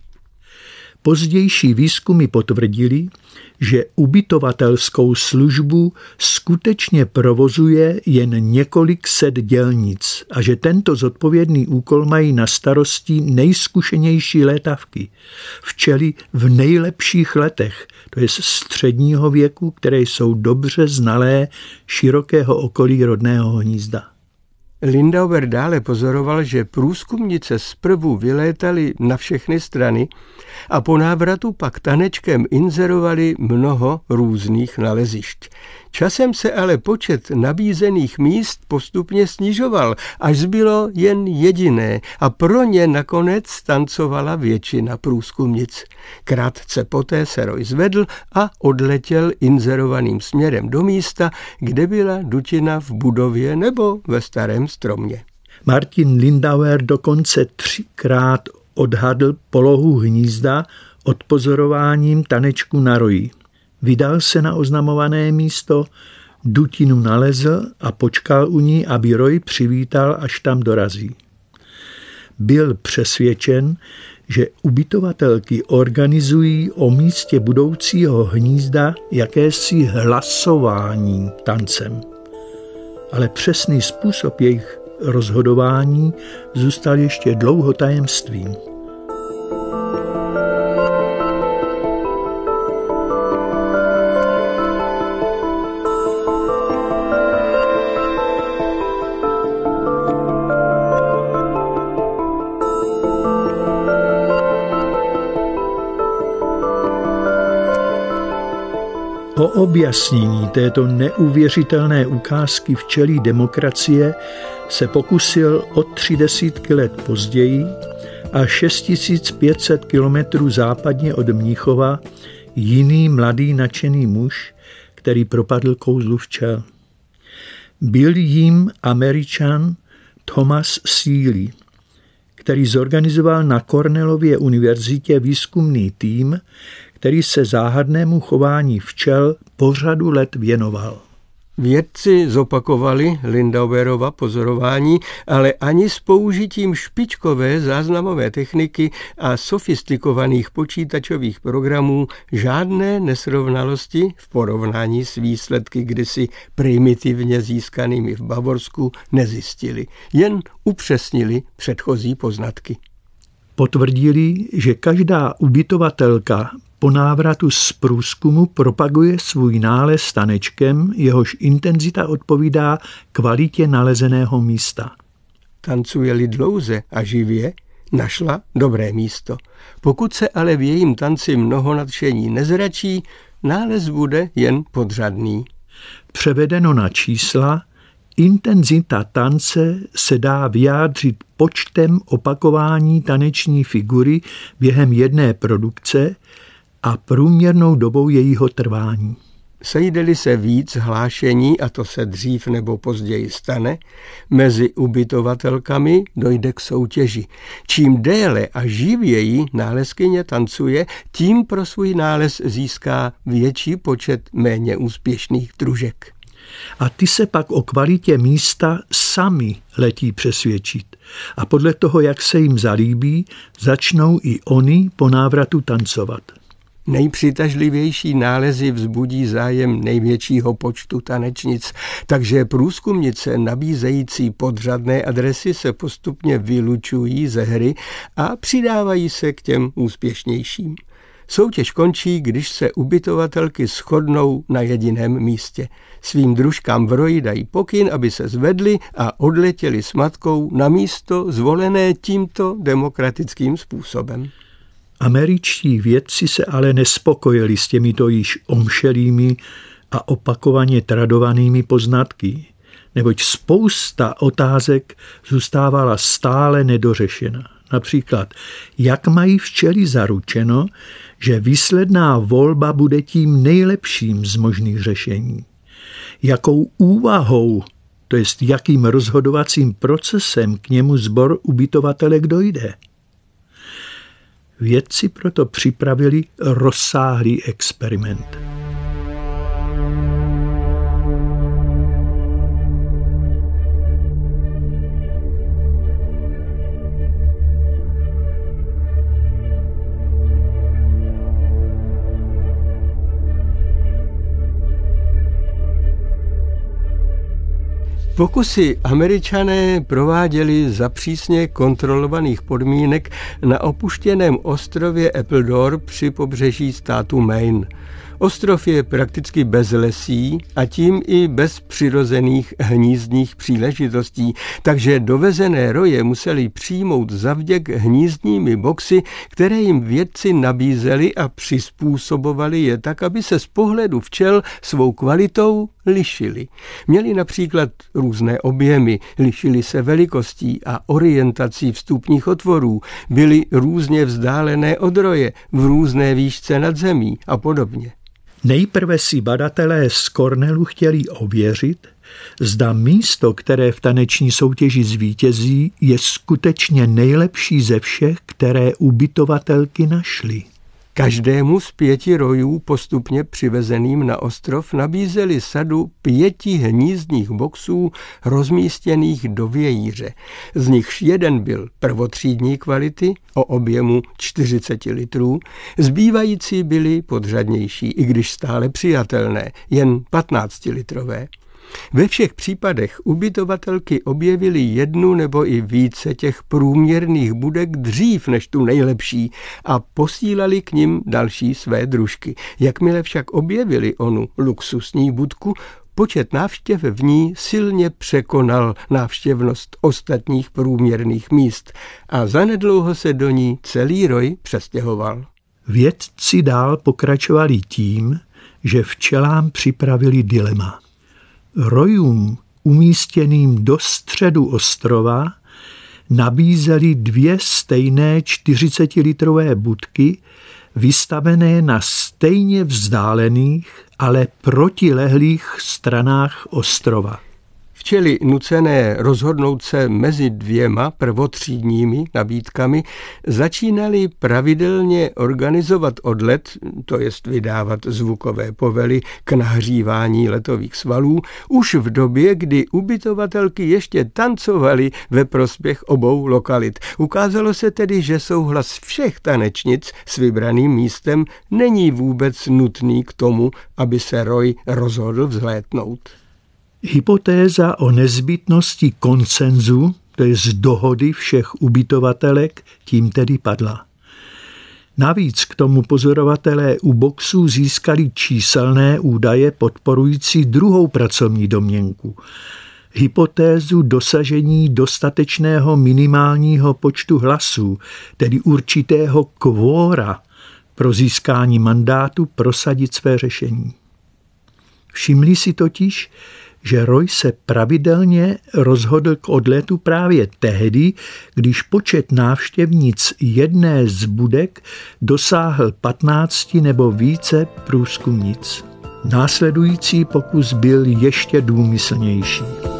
Speaker 9: Pozdější výzkumy potvrdily, že ubytovatelskou službu skutečně provozuje jen několik set dělnic a že tento zodpovědný úkol mají na starosti nejzkušenější létavky, včely v nejlepších letech, to je středního věku, které jsou dobře znalé širokého okolí rodného hnízda.
Speaker 10: Lindauer dále pozoroval, že průzkumnice zprvu vylétaly na všechny strany a po návratu pak tanečkem inzerovali mnoho různých nalezišť. Časem se ale počet nabízených míst postupně snižoval, až zbylo jen jediné a pro ně nakonec tancovala většina průzkumnic. Krátce poté se roj zvedl a odletěl inzerovaným směrem do místa, kde byla dutina v budově nebo ve starém stromě.
Speaker 9: Martin Lindauer dokonce 3krát odhadl polohu hnízda odpozorováním tanečku na roji. Vydal se na oznamované místo, dutinu nalezl a počkal u ní, aby roj přivítal, až tam dorazí. Byl přesvědčen, že ubytovatelky organizují o místě budoucího hnízda jakési hlasování tancem. Ale přesný způsob jejich rozhodování zůstal ještě dlouho tajemstvím. O objasnění této neuvěřitelné ukázky včelí demokracie se pokusil o 30 let později a 6500 kilometrů západně od Mnichova jiný mladý nadšený muž, který propadl kouzlu včel. Byl jím Američan Thomas Seeley, který zorganizoval na Cornellově univerzitě výzkumný tým, který se záhadnému chování včel po řadu let věnoval.
Speaker 10: Vědci zopakovali Lindauerova pozorování, ale ani s použitím špičkové záznamové techniky a sofistikovaných počítačových programů žádné nesrovnalosti v porovnání s výsledky kdysi primitivně získanými v Bavorsku nezjistili, jen upřesnili předchozí poznatky.
Speaker 9: Potvrdili, že každá ubytovatelka po návratu z průzkumu propaguje svůj nález tanečkem, jehož intenzita odpovídá kvalitě nalezeného místa.
Speaker 10: Tancuje-li dlouze a živě, našla dobré místo. Pokud se ale v jejím tanci mnoho nadšení nezračí, nález bude jen podřadný.
Speaker 9: Převedeno na čísla, intenzita tance se dá vyjádřit počtem opakování taneční figury během jedné produkce a průměrnou dobou jejího trvání.
Speaker 10: Sejde-li se víc hlášení, a to se dřív nebo později stane, mezi ubytovatelkami dojde k soutěži. Čím déle a živěji nálezkyně tancuje, tím pro svůj nález získá větší počet méně úspěšných družek.
Speaker 9: A ty se pak o kvalitě místa sami letí přesvědčit. A podle toho, jak se jim zalíbí, začnou i oni po návratu tancovat.
Speaker 10: Nejpřitažlivější nálezy vzbudí zájem největšího počtu tanečnic, takže průzkumnice nabízející podřadné adresy se postupně vylučují ze hry a přidávají se k těm úspěšnějším. Soutěž končí, když se ubytovatelky shodnou na jediném místě. Svým družkám v roji dají pokyn, aby se zvedli a odletěli s matkou na místo zvolené tímto demokratickým způsobem.
Speaker 9: Američtí vědci se ale nespokojili s těmito již omšelými a opakovaně tradovanými poznatky, neboť spousta otázek zůstávala stále nedořešena. Například, jak mají včely zaručeno, že výsledná volba bude tím nejlepším z možných řešení. Jakou úvahou, to jest jakým rozhodovacím procesem k němu sbor ubytovatelek dojde. Vědci proto připravili rozsáhlý experiment.
Speaker 10: Pokusy Američané prováděli za přísně kontrolovaných podmínek na opuštěném ostrově Appledore při pobřeží státu Maine. Ostrov je prakticky bez lesí a tím i bez přirozených hnízdních příležitostí, takže dovezené roje museli přijmout zavděk hnízdními boxy, které jim vědci nabízeli a přizpůsobovali je tak, aby se z pohledu včel svou kvalitou lišili. Měli například různé objemy, lišili se velikostí a orientací vstupních otvorů, byly různě vzdálené od roje, v různé výšce nad zemí a podobně.
Speaker 9: Nejprve si badatelé z Cornellu chtěli ověřit, zda místo, které v taneční soutěži zvítězí, je skutečně nejlepší ze všech, které ubytovatelky našly.
Speaker 10: Každému z 5 rojů postupně přivezeným na ostrov nabízeli sadu 5 hnízdních boxů rozmístěných do vějíře. Z nichž jeden byl prvotřídní kvality o objemu 40 litrů, zbývající byly podřadnější, i když stále přijatelné, jen 15-litrové. Ve všech případech ubytovatelky objevily jednu nebo i více těch průměrných budek dřív než tu nejlepší a posílali k nim další své družky. Jakmile však objevili onu luxusní budku, počet návštěv v ní silně překonal návštěvnost ostatních průměrných míst a zanedlouho se do ní celý roj přestěhoval.
Speaker 9: Vědci dál pokračovali tím, že včelám připravili dilema. Rojům umístěným do středu ostrova nabízeli 2 stejné 40-litrové budky, vystavené na stejně vzdálených, ale protilehlých stranách ostrova.
Speaker 10: včely nucené rozhodnout se mezi dvěma prvotřídními nabídkami začínaly pravidelně organizovat odlet, to jest vydávat zvukové povely k nahřívání letových svalů, už v době, kdy ubytovatelky ještě tancovaly ve prospěch obou lokalit. Ukázalo se tedy, že souhlas všech tanečnic s vybraným místem není vůbec nutný k tomu, aby se Roy rozhodl vzlétnout.
Speaker 9: Hypotéza o nezbytnosti konsenzu, to je z dohody všech ubytovatelek, tím tedy padla. Navíc k tomu pozorovatelé u boxů získali číselné údaje podporující druhou pracovní domněnku. Hypotézu dosažení dostatečného minimálního počtu hlasů, tedy určitého kvóra pro získání mandátu prosadit své řešení. Všimli si totiž, že Roy se pravidelně rozhodl k odletu právě tehdy, když počet návštěvnic jedné z budek dosáhl 15 nebo více průzkumnic. Následující pokus byl ještě důmyslnější.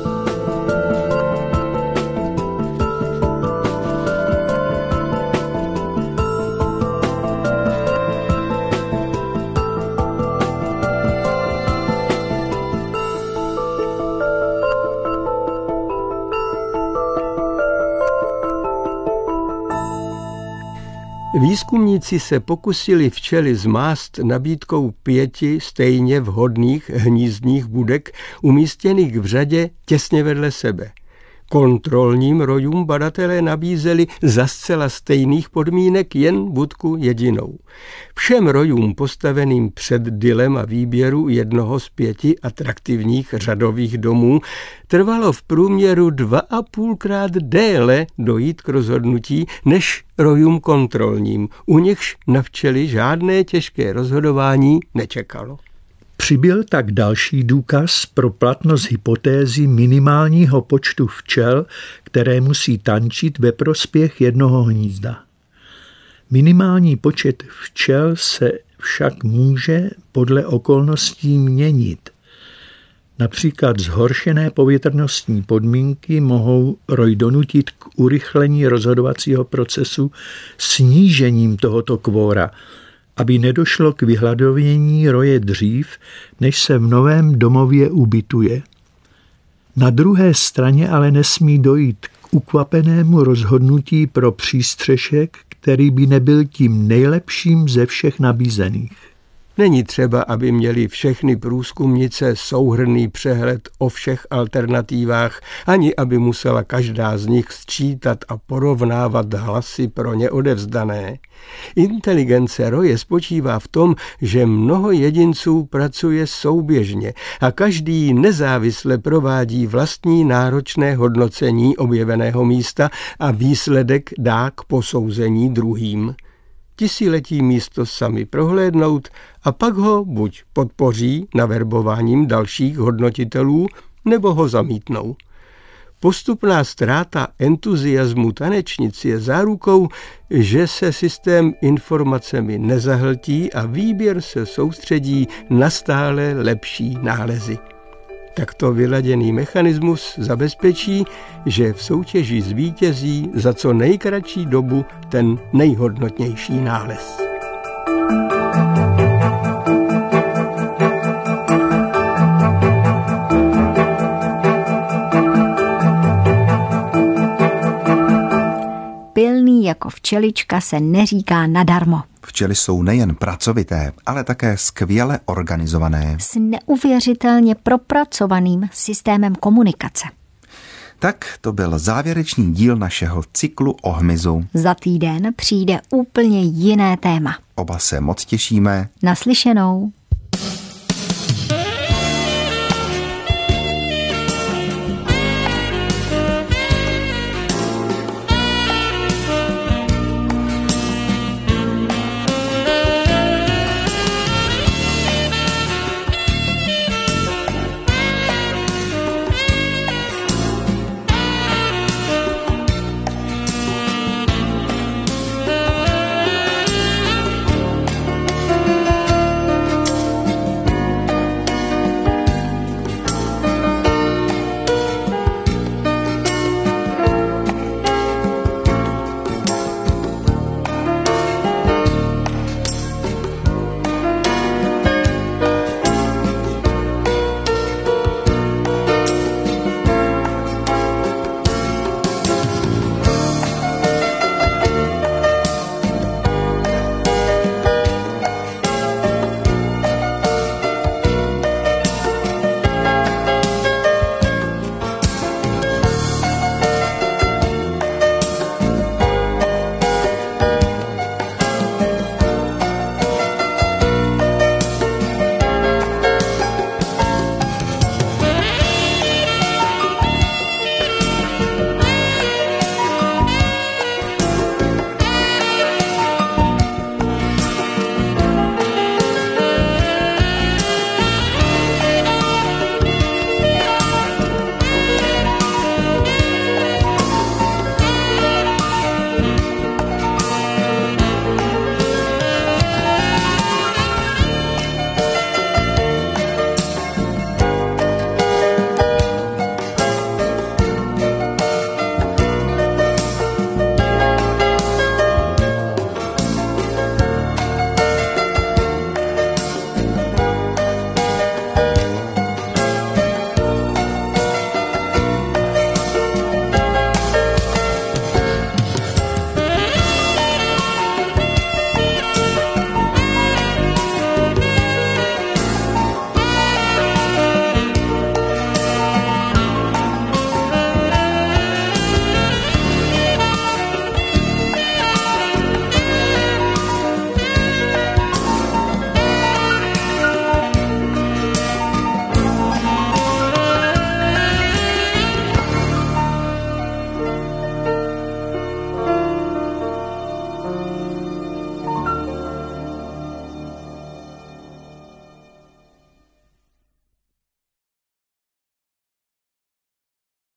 Speaker 10: Výzkumníci se pokusili včely zmást nabídkou 5 stejně vhodných hnízdních budek umístěných v řadě těsně vedle sebe. Kontrolním rojům badatelé nabízeli za zcela stejných podmínek jen budku jedinou. Všem rojům postaveným před dilema výběru jednoho z 5 atraktivních řadových domů trvalo v průměru 2,5krát déle dojít k rozhodnutí než rojům kontrolním, u nichž na včely žádné těžké rozhodování nečekalo.
Speaker 9: Přibyl tak další důkaz pro platnost hypotézy minimálního počtu včel, které musí tančit ve prospěch jednoho hnízda. Minimální počet včel se však může podle okolností měnit. Například zhoršené povětrnostní podmínky mohou Roy donutit k urychlení rozhodovacího procesu snížením tohoto kvóra, aby nedošlo k vyhladovění Roye dřív, než se v novém domově ubytuje. Na druhé straně ale nesmí dojít k ukvapenému rozhodnutí pro přístřešek, který by nebyl tím nejlepším ze všech nabízených.
Speaker 10: Není třeba, aby měli všechny průzkumnice souhrnný přehled o všech alternativách, ani aby musela každá z nich sčítat a porovnávat hlasy pro ně odevzdané. Inteligence Roye spočívá v tom, že mnoho jedinců pracuje souběžně a každý nezávisle provádí vlastní náročné hodnocení objeveného místa a výsledek dá k posouzení druhým. Ti si letí místo sami prohlédnout a pak ho buď podpoří naverbováním dalších hodnotitelů, nebo ho zamítnou. Postupná ztráta entuziasmu tanečnic je zárukou, že se systém informacemi nezahltí a výběr se soustředí na stále lepší nálezy. Takto vyladěný mechanismus zabezpečí, že v soutěži zvítězí za co nejkratší dobu ten nejhodnotnější nález.
Speaker 3: Pilný jako včelička se neříká nadarmo.
Speaker 4: Včely jsou nejen pracovité, ale také skvěle organizované.
Speaker 3: S neuvěřitelně propracovaným systémem komunikace.
Speaker 4: Tak to byl závěrečný díl našeho cyklu o hmyzu.
Speaker 3: Za týden přijde úplně jiné téma.
Speaker 4: Oba se moc těšíme.
Speaker 3: Naslyšenou.